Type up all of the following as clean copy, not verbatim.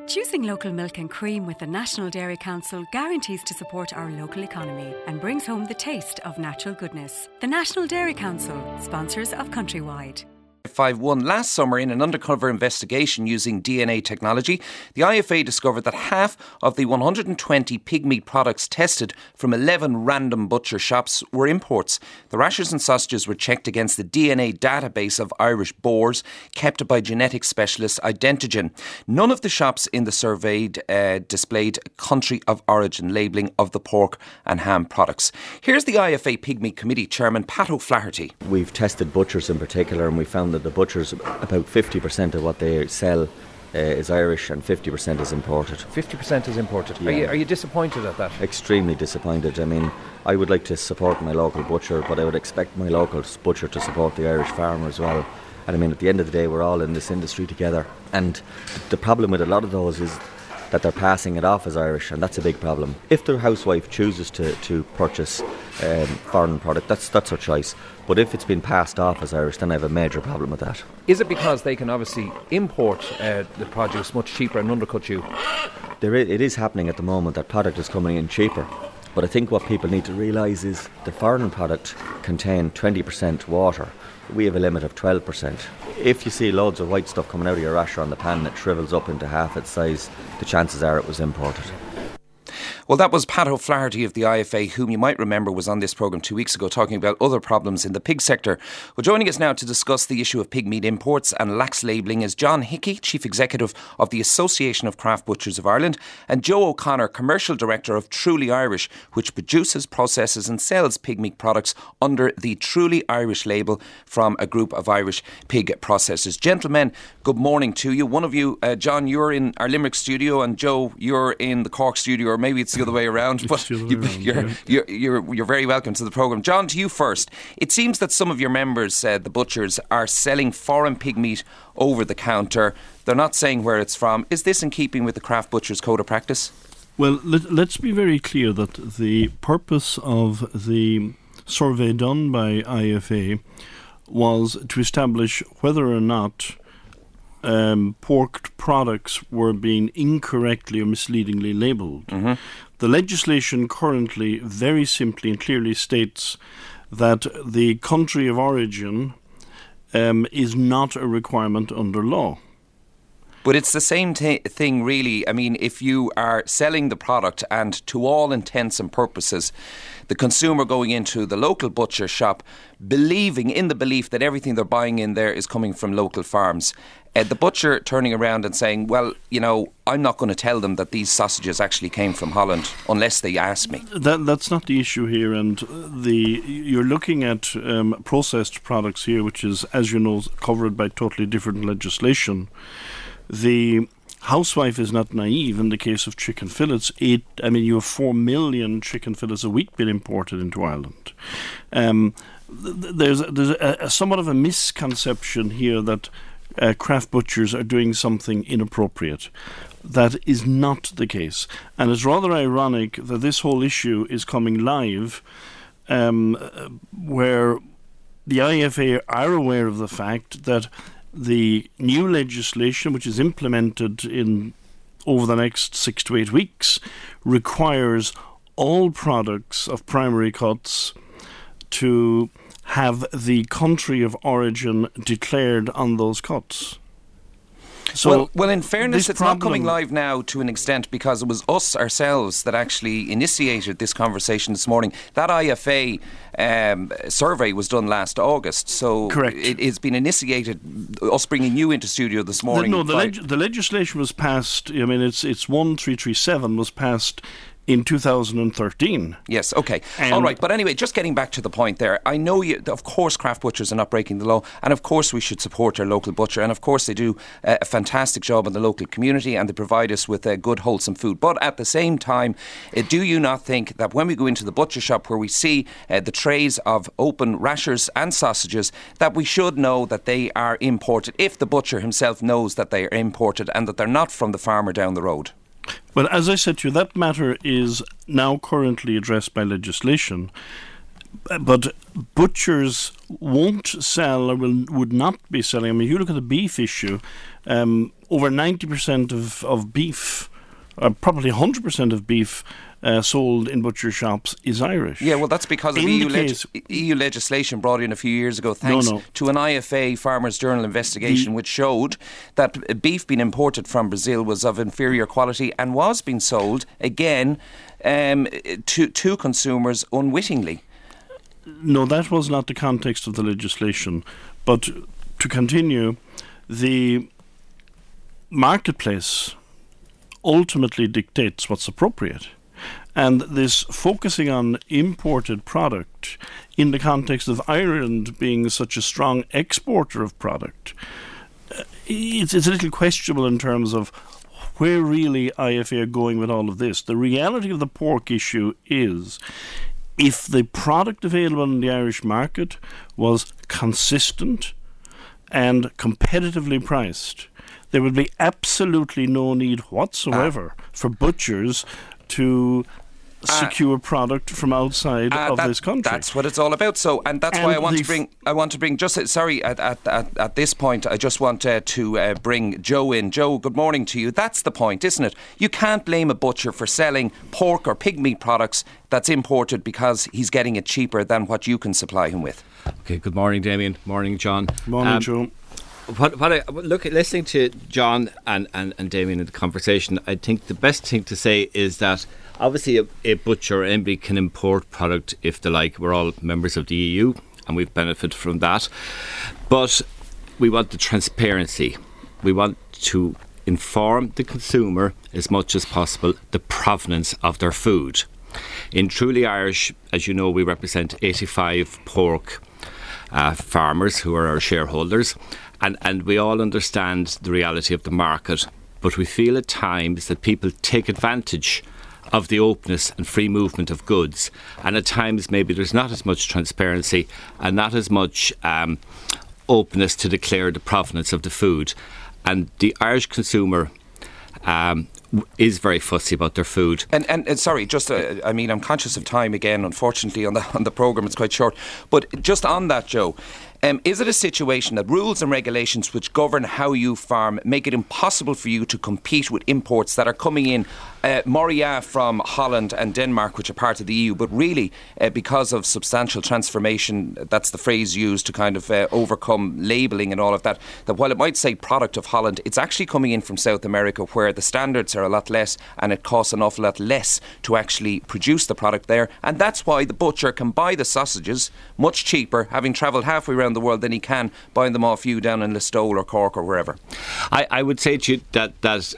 Choosing local milk and cream with the National Dairy Council guarantees to support our local economy and brings home the taste of natural goodness. The National Dairy Council, sponsors of Countrywide. 5-1. Last summer, in an undercover investigation using DNA technology, the IFA discovered that half of the 120 pig meat products tested from 11 random butcher shops were imports. The rashers and sausages were checked against the DNA database of Irish boars kept by genetic specialist Identigen. None of the shops in the surveyed displayed country of origin labelling of the pork and ham products. Here's the IFA Pig Meat Committee Chairman Pat O'Flaherty. We've tested butchers in particular, and we found that the butchers, about 50% of what they sell is Irish and 50% is imported. 50% is imported. Yeah. Are you disappointed at that? Extremely disappointed. I mean, I would like to support my local butcher, but I would expect my local butcher to support the Irish farmer as well. And I mean, at the end of the day, we're all in this industry together. And the problem with a lot of those is that they're passing it off as Irish, and that's a big problem. If the housewife chooses to purchase foreign product, that's her choice. But if it's been passed off as Irish, then I have a major problem with that. Is it because they can obviously import the produce much cheaper and undercut you? It is happening at the moment that product is coming in cheaper. But I think what people need to realise is the foreign product contain 20% water. We have a limit of 12%. If you see loads of white stuff coming out of your rasher on the pan and it shrivels up into half its size, the chances are it was imported. Well, that was Pat O'Flaherty of the IFA, whom you might remember was on this programme 2 weeks ago talking about other problems in the pig sector. Well, joining us now to discuss the issue of pig meat imports and lax labelling is John Hickey, Chief Executive of the Association of Craft Butchers of Ireland, and Joe O'Connor, Commercial Director of Truly Irish, which produces, processes and sells pig meat products under the Truly Irish label from a group of Irish pig processors. Gentlemen, good morning to you. One of you, John, you're in our Limerick studio, and Joe, you're in the Cork studio, or maybe it's the other way around, but you're very welcome to the programme. John, to you first. It seems that some of your members, the butchers, are selling foreign pig meat over the counter. They're not saying where it's from. Is this in keeping with the Craft Butchers Code of Practice? Well, let's be very clear that the purpose of the survey done by IFA was to establish whether or not pork products were being incorrectly or misleadingly labelled. Mm-hmm. The legislation currently very simply and clearly states that the country of origin is not a requirement under law. But it's the same thing, really. I mean, if you are selling the product and to all intents and purposes, the consumer going into the local butcher shop believing in the belief that everything they're buying in there is coming from local farms, the butcher turning around and saying, well, you know, I'm not going to tell them that these sausages actually came from Holland unless they ask me. That's not the issue here, and you're looking at processed products here, which is, as you know, covered by totally different legislation. The housewife is not naive in the case of chicken fillets. You have 4 million chicken fillets a week being imported into Ireland. There's a somewhat of a misconception here that craft butchers are doing something inappropriate. That is not the case. And it's rather ironic that this whole issue is coming live where the IFA are aware of the fact that the new legislation, which is implemented over the next 6 to 8 weeks, requires all products of primary cuts to have the country of origin declared on those cuts. So well, in fairness, it's not coming live now to an extent because it was us ourselves that actually initiated this conversation this morning. That IFA survey was done last August, so correct. It's been initiated, us bringing you into studio this morning. The legislation was passed, it's 1337 was passed in 2013. Yes, okay. All right, but anyway, just getting back to the point there, I know of course craft butchers are not breaking the law, and of course we should support our local butcher, and of course they do a fantastic job in the local community and they provide us with good wholesome food. But at the same time, do you not think that when we go into the butcher shop where we see the trays of open rashers and sausages, that we should know that they are imported, if the butcher himself knows that they are imported and that they're not from the farmer down the road? Well, as I said to you, that matter is now currently addressed by legislation. But butchers won't sell or would not be selling. You look at the beef issue. over 90% of beef, probably 100% of beef sold in butcher shops is Irish. Yeah, well, that's because of EU legislation brought in a few years ago, thanks to an IFA Farmers Journal investigation, which showed that beef being imported from Brazil was of inferior quality and was being sold, again, to consumers unwittingly. No, that was not the context of the legislation. But to continue, the marketplace ultimately dictates what's appropriate. And this focusing on imported product in the context of Ireland being such a strong exporter of product, it's a little questionable in terms of where really IFA are going with all of this. The reality of the pork issue is, if the product available in the Irish market was consistent and competitively priced, there would be absolutely no need whatsoever for butchers to secure product from outside of this country. That's what it's all about. So, and that's why I want to bring. Just sorry, at this point, I just want to bring Joe in. Joe, good morning to you. That's the point, isn't it? You can't blame a butcher for selling pork or pig meat products that's imported because he's getting it cheaper than what you can supply him with. Okay. Good morning, Damien. Morning, John. Morning, Joe. Listening to John and Damien in the conversation, I think the best thing to say is that obviously a butcher or anybody can import product if they like. We're all members of the EU and we've benefited from that. But we want the transparency. We want to inform the consumer as much as possible the provenance of their food. In Truly Irish, as you know, we represent 85 pork farmers who are our shareholders. And we all understand the reality of the market, but we feel at times that people take advantage of the openness and free movement of goods, and at times maybe there's not as much transparency and not as much openness to declare the provenance of the food. And the Irish consumer is very fussy about their food. And sorry, just I mean, I'm conscious of time again. Unfortunately, on the programme, it's quite short. But just on that, Joe. Is it a situation that rules and regulations which govern how you farm make it impossible for you to compete with imports that are coming in, Moria from Holland and Denmark, which are part of the EU, but really because of substantial transformation, that's the phrase used to kind of overcome labelling and all of that, that while it might say product of Holland, it's actually coming in from South America where the standards are a lot less and it costs an awful lot less to actually produce the product there. And that's why the butcher can buy the sausages much cheaper, having travelled halfway around the world, than he can buying them off you down in Listowel or Cork or wherever. I would say to you that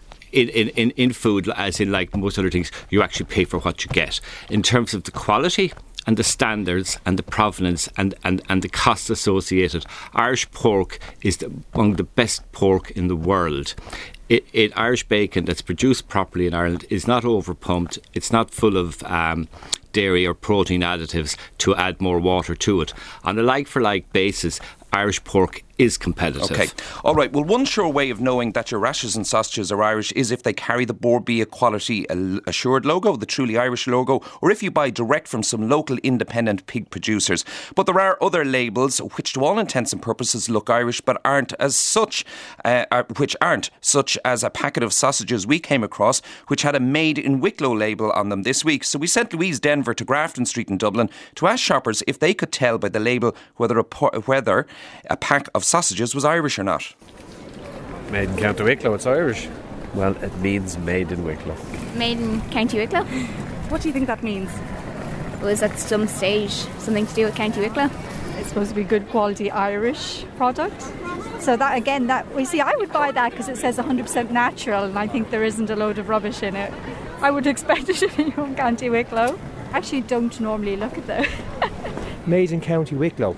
in food, as in like most other things, you actually pay for what you get. In terms of the quality and the standards and the provenance and the costs associated, Irish pork is among the best pork in the world. Irish bacon that's produced properly in Ireland is not overpumped. It's not full of dairy or protein additives to add more water to it. On a like-for-like basis, Irish pork is competitive. Okay. All right. Well, one sure way of knowing that your rashes and sausages are Irish is if they carry the Bord Bia Quality Assured logo, the Truly Irish logo, or if you buy direct from some local independent pig producers. But there are other labels which to all intents and purposes look Irish but aren't as such, such as a packet of sausages we came across which had a Made in Wicklow label on them this week. So we sent Louise Denver to Grafton Street in Dublin to ask shoppers if they could tell by the label whether a pack of sausages was Irish or not. Made in County Wicklow, it's Irish. Well, it means made in Wicklow. Made in County Wicklow? What do you think that means? Was at some stage something to do with County Wicklow? It's supposed to be good quality Irish product. So that again, I would buy that because it says 100% natural, and I think there isn't a load of rubbish in it. I would expect it to be from County Wicklow. Actually, don't normally look at that. Made in County Wicklow.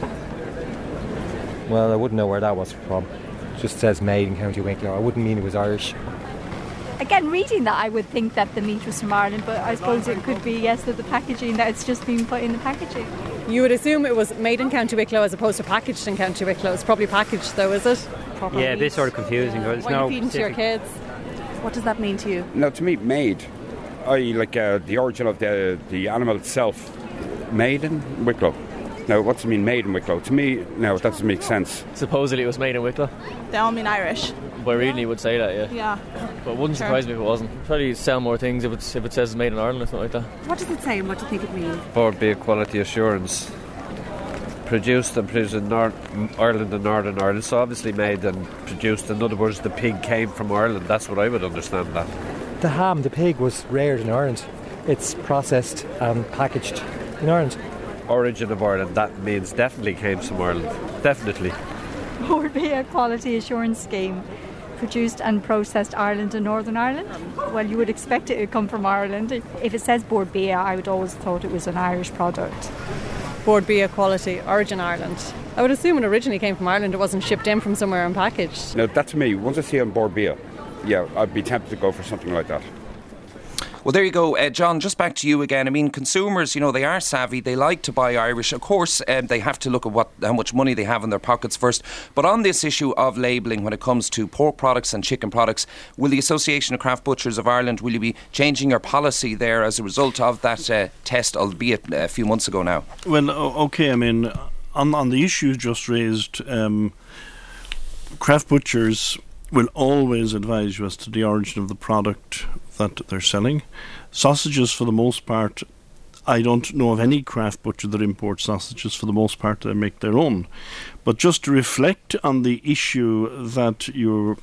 Well, I wouldn't know where that was from. It just says made in County Wicklow. I wouldn't mean it was Irish. Again, reading that, I would think that the meat was from Ireland, but I suppose it could be, yes, that the packaging, that it's just been put in the packaging. You would assume it was made in County Wicklow as opposed to packaged in County Wicklow. It's probably packaged though, is it? Probably. Yeah, a bit sort of confusing. What are you feeding to your kids? What does that mean to you? No, to me, made. I like the origin of the animal itself. Made in Wicklow. Now, what does it mean made in Wicklow? To me, now, that doesn't make sense. Supposedly it was made in Wicklow. They all mean Irish. But really would say that, yeah. Yeah. But it wouldn't surprise me if it wasn't. Probably sell more things if it says it's made in Ireland or something like that. What does it say and what do you think it means? Board B quality assurance. Produced in Ireland and Northern Ireland, so obviously made and produced. In other words, the pig came from Ireland. That's what I would understand that. The ham, the pig, was reared in Ireland. It's processed and packaged in Ireland. Origin of Ireland, that means definitely came from Ireland. Definitely. Board B, a quality assurance scheme. Produced and processed Ireland and Northern Ireland. Well, you would expect it to come from Ireland. If it says Board B, I would always thought it was an Irish product. Board B quality, origin Ireland. I would assume it originally came from Ireland. It wasn't shipped in from somewhere and packaged. Now, that to me, once I see it on Board B, yeah, I'd be tempted to go for something like that. Well, there you go. John, just back to you again. I mean, consumers, they are savvy. They like to buy Irish. Of course, they have to look at how much money they have in their pockets first. But on this issue of labelling, when it comes to pork products and chicken products, will the Association of Craft Butchers of Ireland, will you be changing your policy there as a result of that test, albeit a few months ago now? Well, OK, I mean, on the issues just raised, craft butchers will always advise you as to the origin of the product that they're selling. Sausages, for the most part, I don't know of any craft butcher that imports sausages. For the most part, they make their own. But just to reflect on the issue that your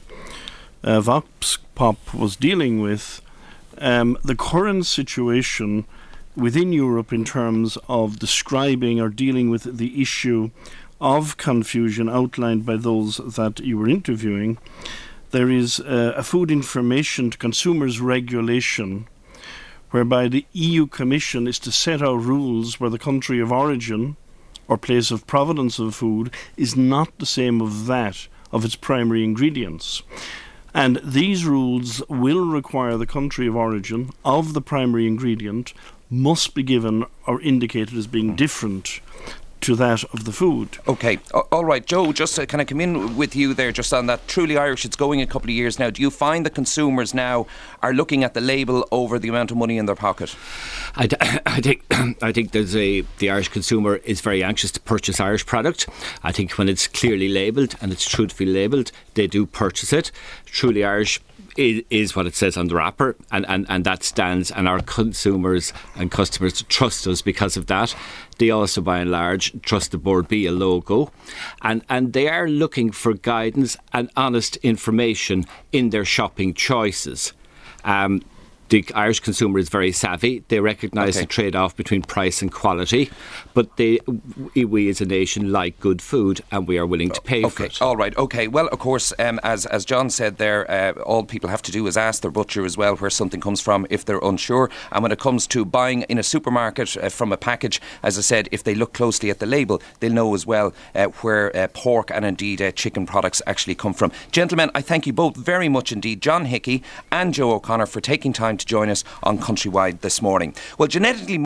Vox Pop was dealing with, the current situation within Europe in terms of describing or dealing with the issue of confusion outlined by those that you were interviewing, there is a food information to consumers regulation whereby the EU Commission is to set out rules where the country of origin or place of provenance of food is not the same of that of its primary ingredients. And these rules will require the country of origin of the primary ingredient must be given or indicated as being different to that of the food. OK, all right, Joe, just can I come in with you there just on that? Truly Irish, it's going a couple of years now. Do you find that consumers now are looking at the label over the amount of money in their pocket? I think the Irish consumer is very anxious to purchase Irish product. I think when it's clearly labelled and it's truthfully labelled, they do purchase it. Truly Irish is what it says on the wrapper, and that stands, and our consumers and customers trust us because of that. They also, by and large, trust the Board B logo, and they are looking for guidance and honest information in their shopping choices. The Irish consumer is very savvy. They recognise the trade-off between price and quality, but we as a nation like good food, and we are willing to pay for it. All right, OK. Well, of course, as John said there, all people have to do is ask their butcher as well where something comes from if they're unsure. And when it comes to buying in a supermarket from a package, as I said, if they look closely at the label, they'll know as well where pork and indeed chicken products actually come from. Gentlemen, I thank you both very much indeed, John Hickey and Joe O'Connor, for taking time to join us on Countrywide this morning. Well, genetically